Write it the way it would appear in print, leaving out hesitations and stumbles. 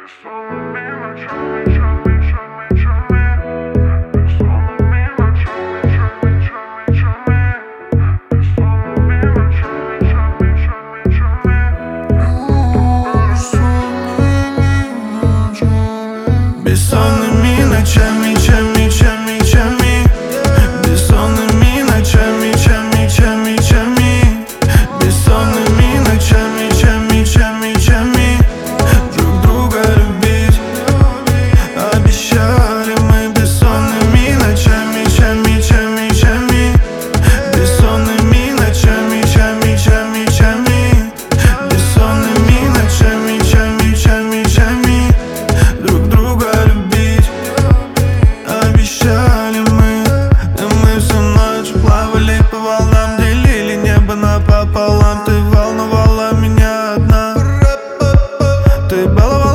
Бессонными ночами, чами, бессонными ночами, чами, бессонными ночами, чами. Бессонными ночами, чами, бессонными ночами, чами, бессонными ночами, чами, друг друга любить. Обещали мы бессонными ночами, чами, бессонными ночами, чами, бессонными ночами, чами, друг друга любить. Обещали мы, и мы всю ночь плавали по волнам, делили небо напополам. Ты волновала меня одна, ты баловала